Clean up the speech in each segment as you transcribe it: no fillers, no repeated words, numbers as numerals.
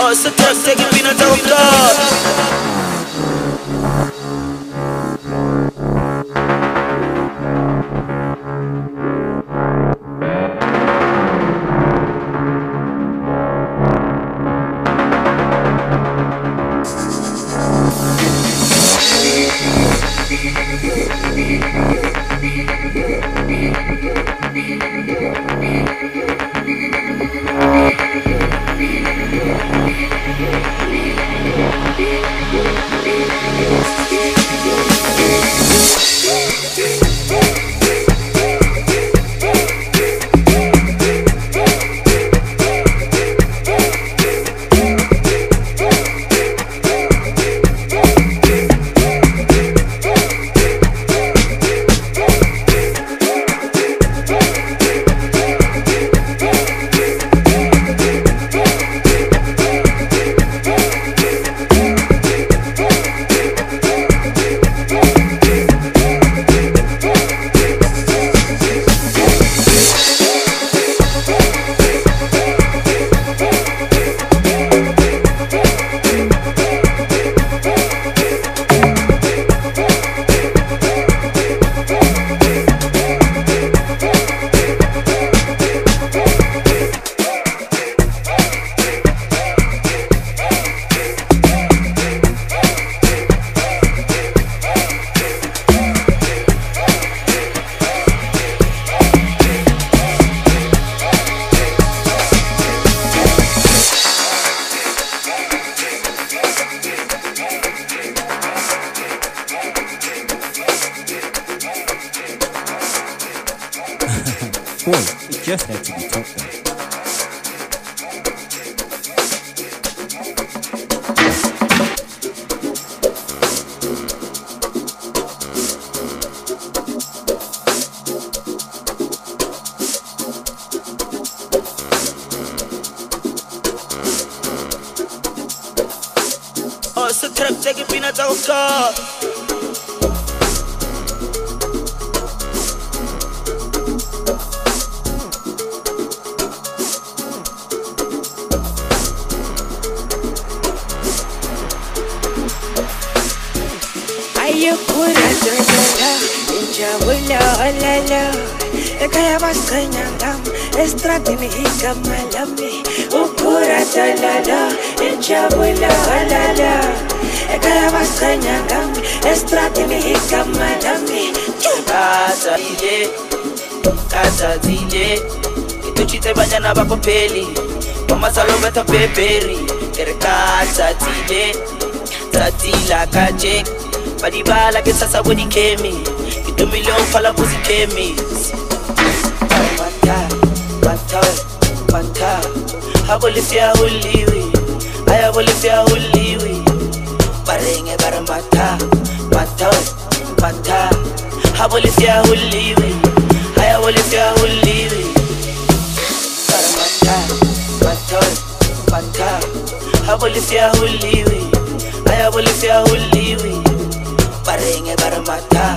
Oh, so just take it, be not out God. Boy, it just had to be top though. Oh, so trap, take it, be not out God. Ayukura jodala, injawula olala. Ekaya maskanyangam, estratini hikamalami. Ukura jodala, injawula olala. Ekaya maskanyangam, estratini hikamalami. Kata zile, ituchite banyana bako peli. Mama salome ta peperi, kere kata zile, tatila kajek. Badibala ke sasa body kemi, itumile ufala pussy kemi. Mata, habolifia uliwi, ayabolifia uliwi. Barenge baramata, mata, habolifia uliwi, ayabolifia uliwi. Mata, habolifia uliwi, ayabolifia uliwi. Barenge baramata,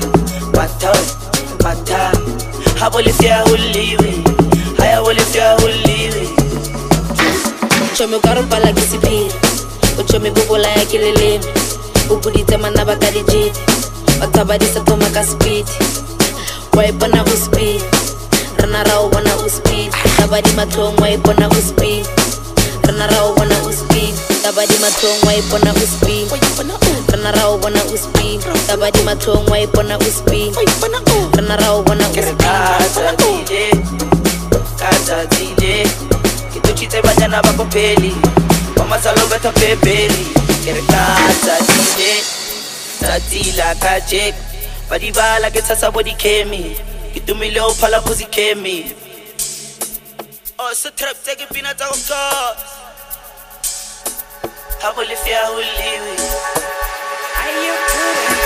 habolifia uliwi, ayabolifia uliwi. Chome karumpa la kisipiri, uchome bubola ya kileleni. Ubudite manaba kalijiti, watabadisa toma kaspiti. Waipana uspiti, ranarao wana uspiti. Tabadi matong waipana uspiti, ranarao wana uspiti. Tabadi matong waipana uspiti, ranarao wana uspiti. Tabadi matong waipana uspiti, ranarao wana uspiti. Kata zile, ituchite banyana bako peli. Mama salome ta peperi, kere kata zile, tatila kajek. Badibala ke sasa body kemi, itumile ufala pussy kemi. Oh, so trap, take it, be not out God. Habolifia uliwi. Ayukura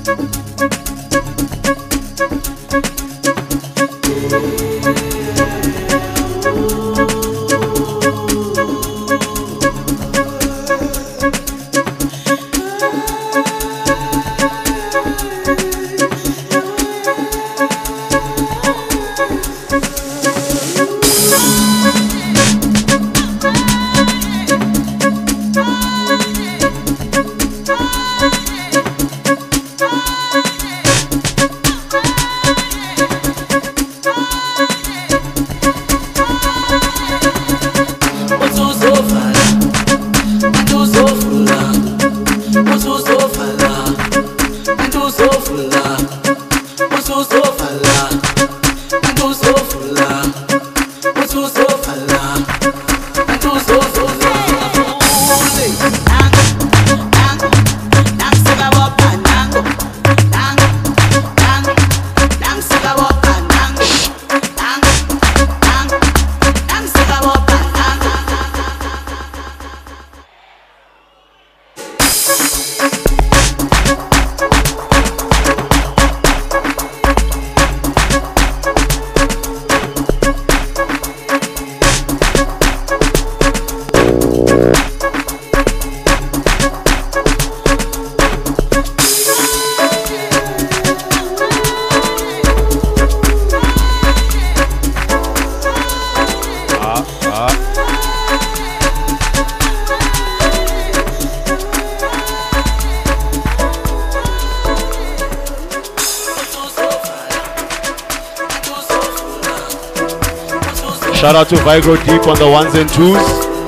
Shout out to Vigro Deep on the ones and twos.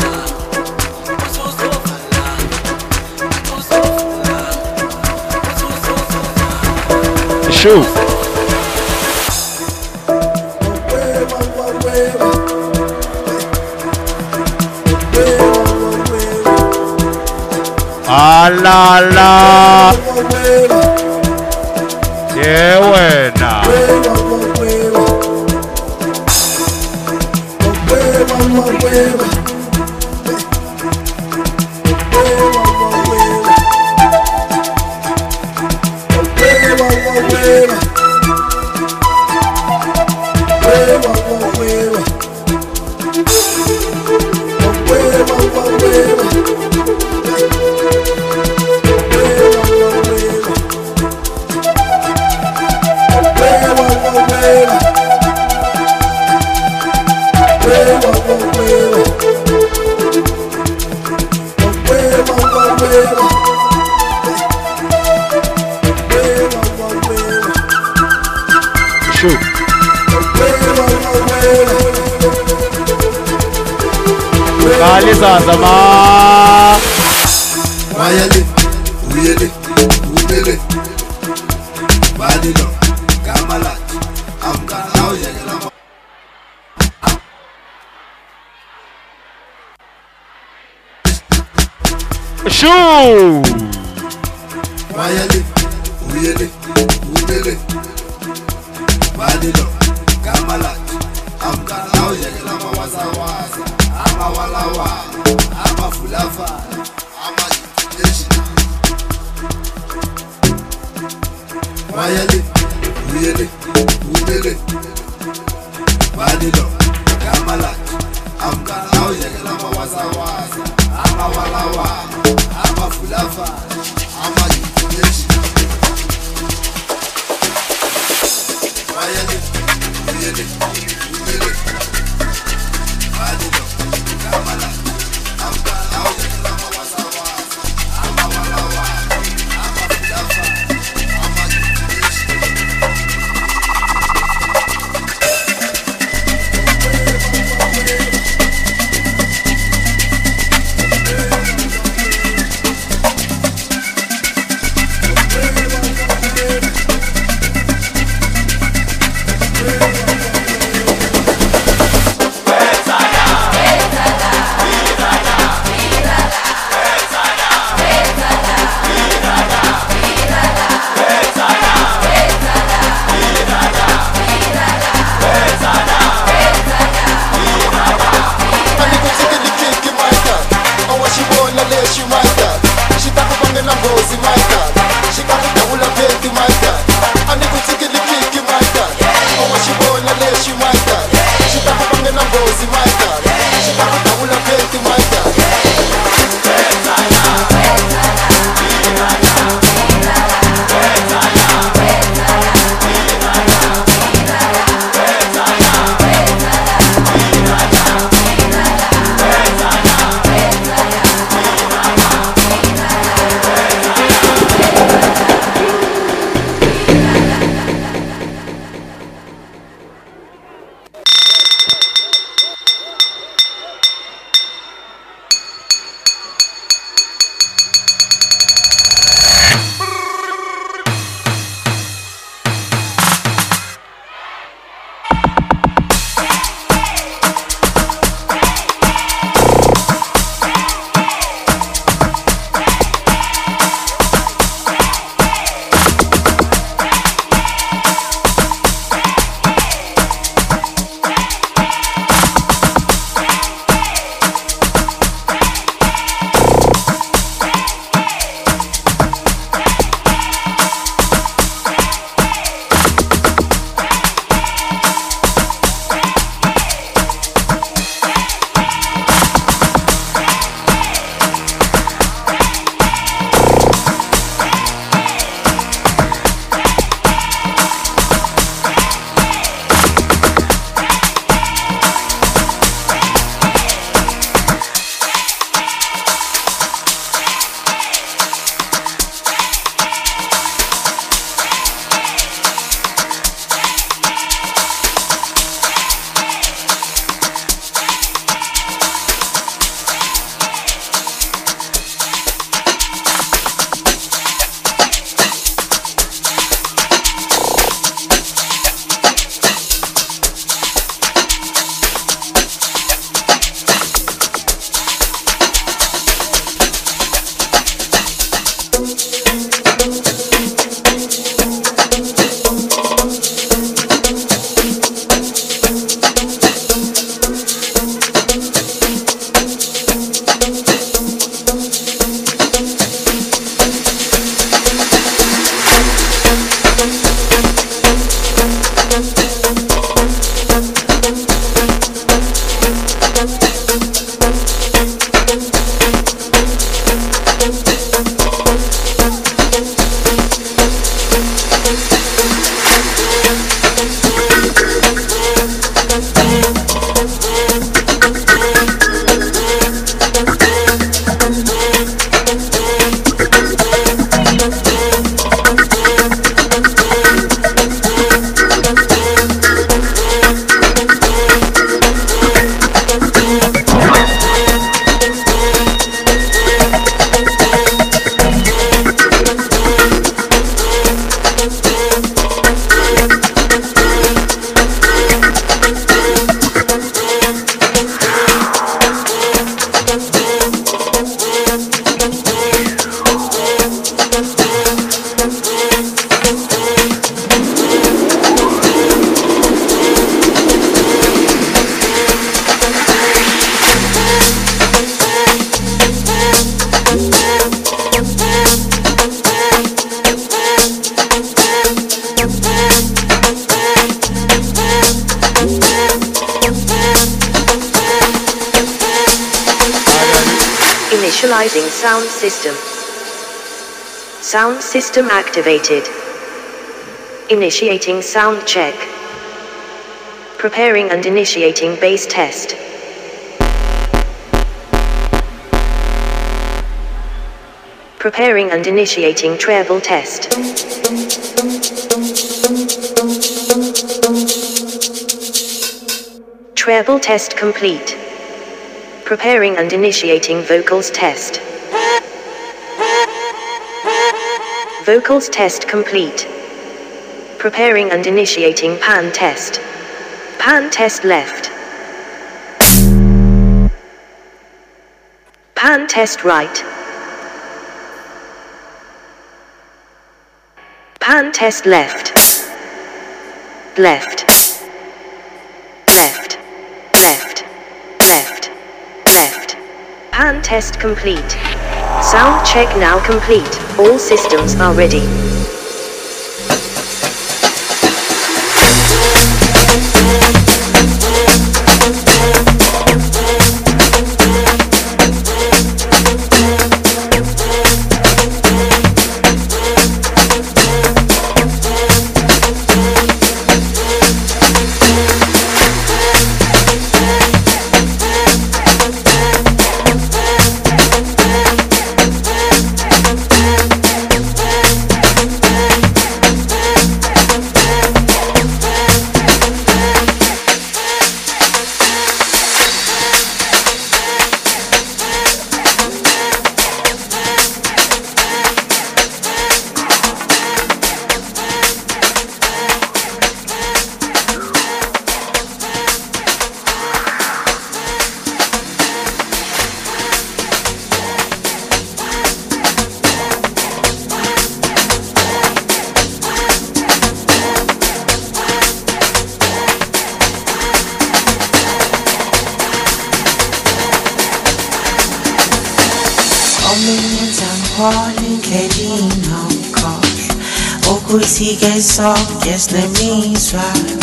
Shoot. La la. Qué buena. Zama Mayele, uyele, ubele Badilo, Kamalat Amka, Aoyela Shoo Mayele, uyele, ubele Badilo, Kamalat Amka, Aoyela Mawazawaza Amawalawa Amafulafa Mayele, uyele, ubele Badilo, Kamalat Amka, Aoyela Mawazawaza Amawalawa Amafulafa Amayutuyeshi Mayele, uyele, ubele Badilo, Kamalat Amka, Aoyela Mawazawaza Amawalawa Amafulafa Initializing sound system. Sound system activated. Initiating sound check. Preparing and initiating bass test. Preparing and initiating treble test. Treble test complete. Preparing and initiating vocals test. Vocals test complete. Preparing and initiating pan test. Pan test left. Pan test right. Pan test left. Left. Left. Left. Left. Left. Pan test complete. Sound check now complete. All systems are ready. Yes, let me swap.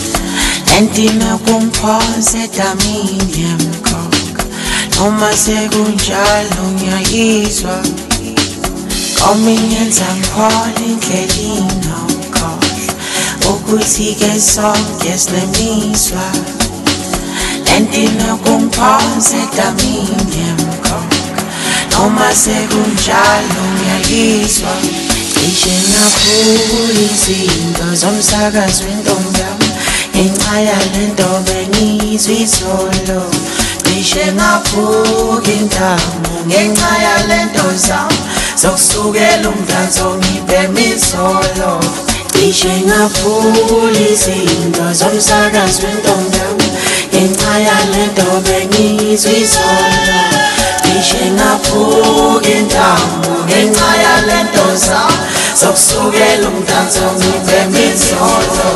Endina kumphoze daminium cock. Noma sekunjalo ngiyayizwa. Ominyenza ngiphola indlela inokhohlwa. Ukuthi-ke sonke silemiswa. Endina kumphoze daminium cock. Noma sekunjalo ngiyayizwa. Cishe ngaphula izinto zomsakazo wentombi yami ngenxa yalento bengizwa izolo. Cishe ngaphuka intamo ngenxa yalento zami zokusukela umdanso ngibhema izolo. Cishe ngaphula izinto zomsakazo wentombi yami ngenxa yalento bengizwa izolo. Cishe ngaphuka intamo ngenxa yalento zami zokusukela umdanso ngibhema izolo.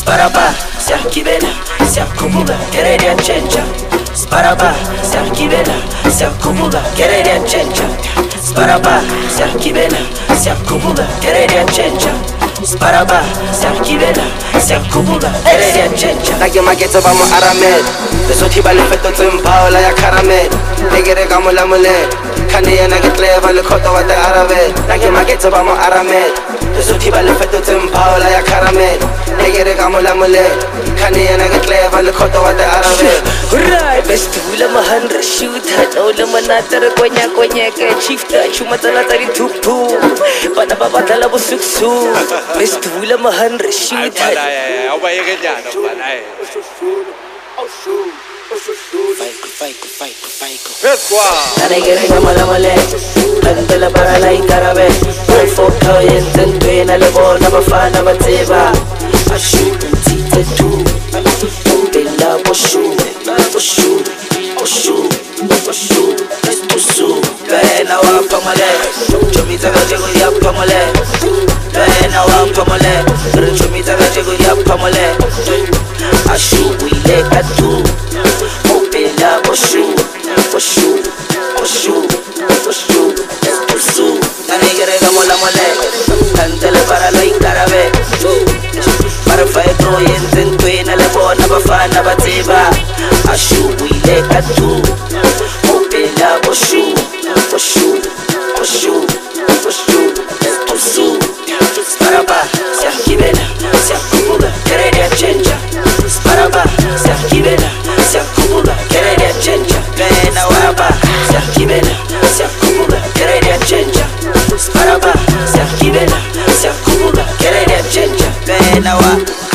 Sparaba, siakibela, siakubuga, kereria chencha. Sparaba, siakibela, siakubuga, kereria chencha. Sparaba, siakibela, siakubuga, kereria chencha. Sparaba, siakibela, siakubuga, kereria chencha. Like my ghetto ba mo aramel. Lesotho ba le fetotse mpaola ya caramel. Negere ka mola mole. Khane yana ke clever le khota wa the arabe. Like my ghetto ba mo aramel. Lesotho ba le fetotse mpaola ya caramel. Negere ka mola mole. Khane yana ke clever le khota wa the arabe. Right, best hula mahandra shoot hat ola manatara konya ke chief ta chuma tala tari thupu bana baba tala bo suksu best hula mahandra shoot hat Anegere gamala male Antela para la incarabe Por foto y entenduen Ale bona bafana bateba Ashu tite tu Bella boshu Boshu Boshu Boshu Boshu Bena wapa male Chomita gajego yapa male Bena wapa male Chomita gajego yapa male Ashu wile katu Bella boshu Boshu Boshu Boshu Boshu Anegere gamola male Antela para la incarabe Para faetro yenten tuena le bona bafana bateba Ashu wile katu Opela boshu Boshu Boshu Boshu Boshu Sparaba siakibela siakubuga kereria chencha Sparaba siakibela siakubuga kereria chencha Bena waba siakibela siakubuga kereria chencha Sparaba siakibela siakubuga kereria chencha Bena wa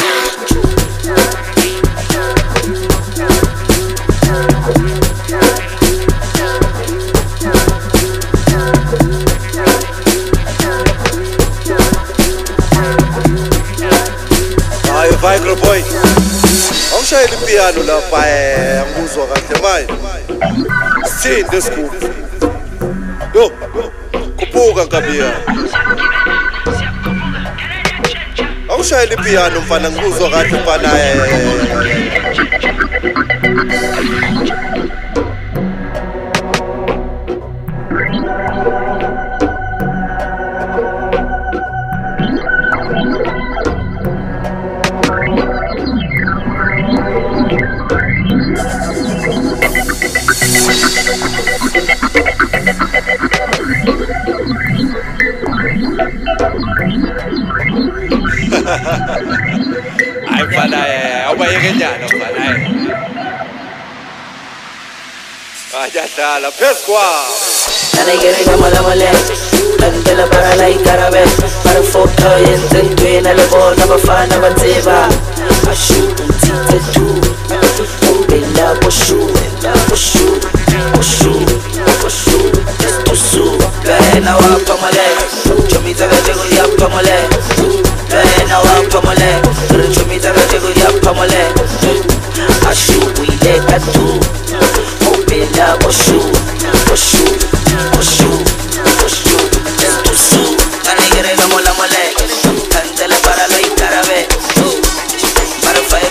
Micro boy. Awushayela ipiano lapha angizwa kahle manje. Sithinde sikhulu. Yo. Kubuka ngabia. Awushayela ipiano mfana ngizwa kahle mfana. Ay mfana awubayekenyana mfana. Ayadala phezukwa. Anegere gamala male Antela para la incarabe Para foto yenten tuena le bona bafana bateba Ashu tite tu Bella boshu Boshu Boshu Boshu Boshu Bena wapa male Chomita gajego yapa male Bena wapa male Chomita gajego yapa male Ashu wile katu Bella boshu Boshu Boshu Boshu Boshu Anegere gamola male Antela para la incarabe Para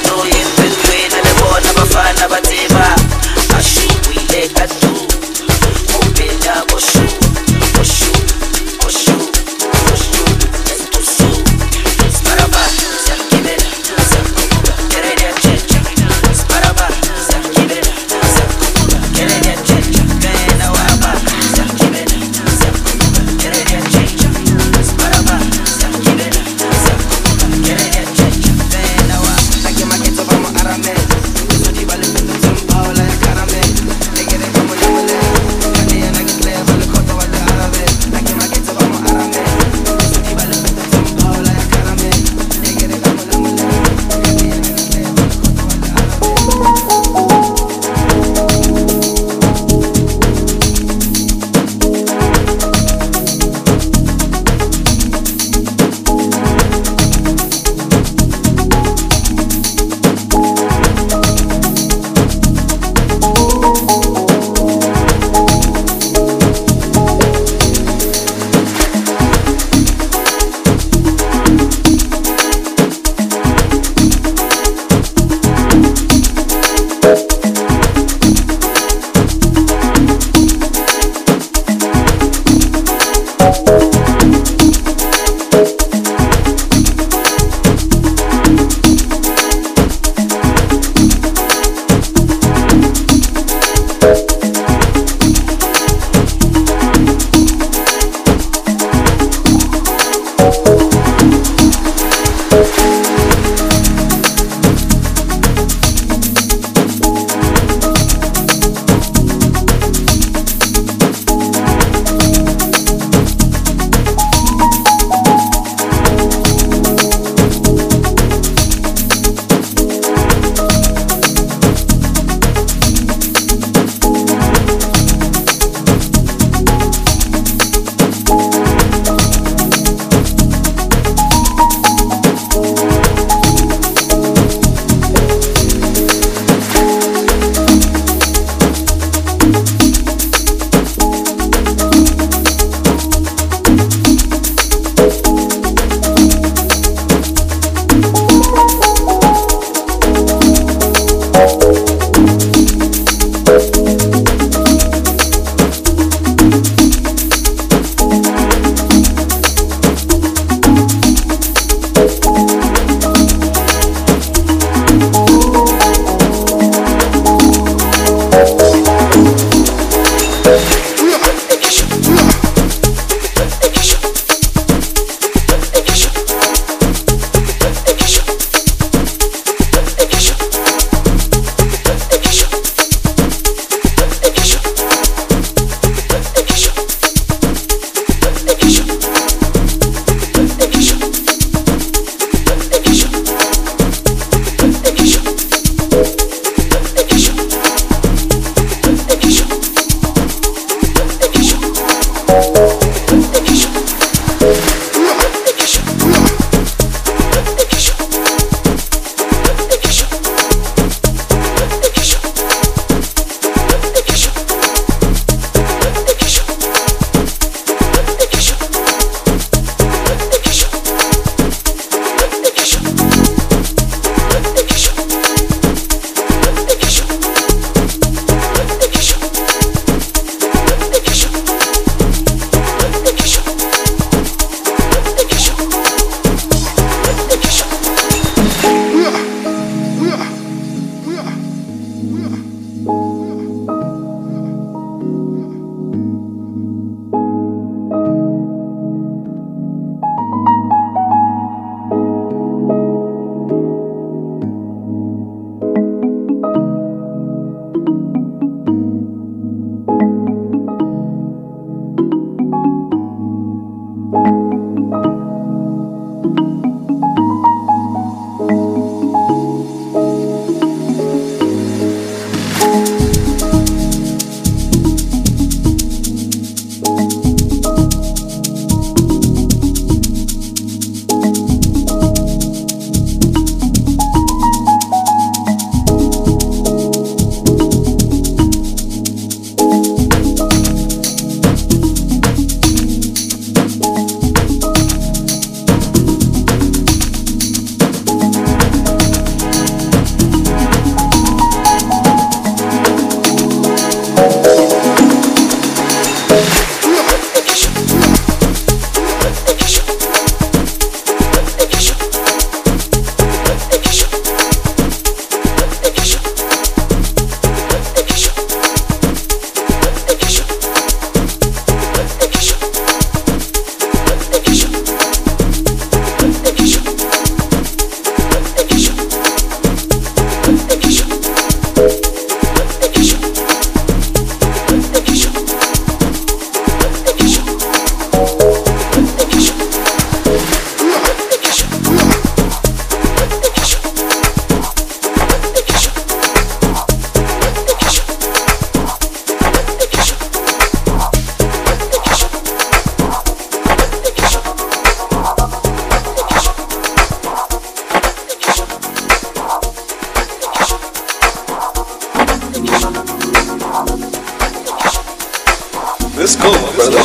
go, brother.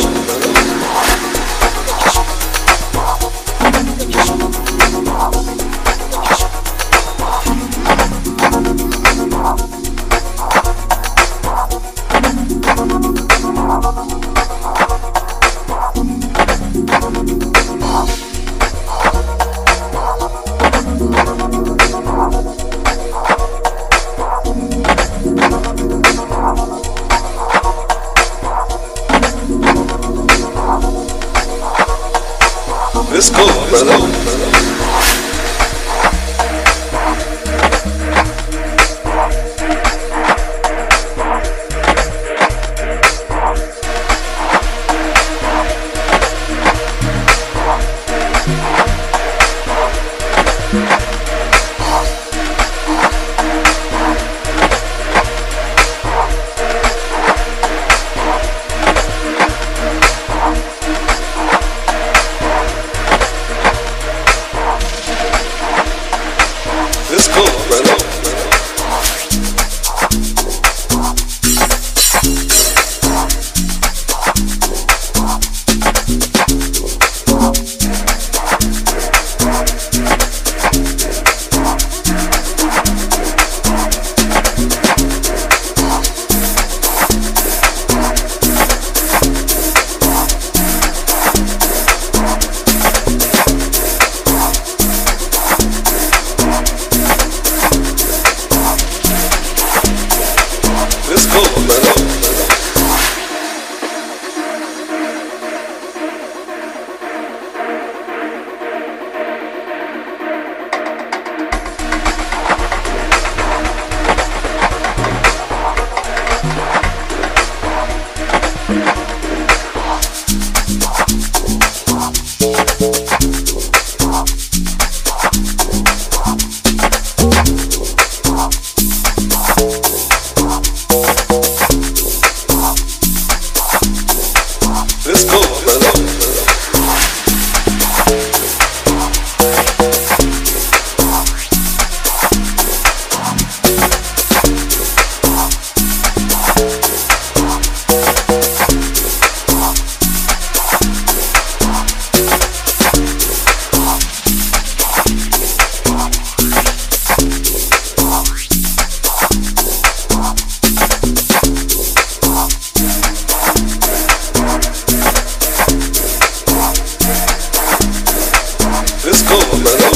Let's go, brother. Let's go, brother. Let's go, brother. Let's go, brother. Let's go, brother.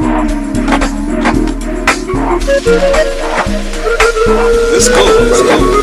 Let's go, brother.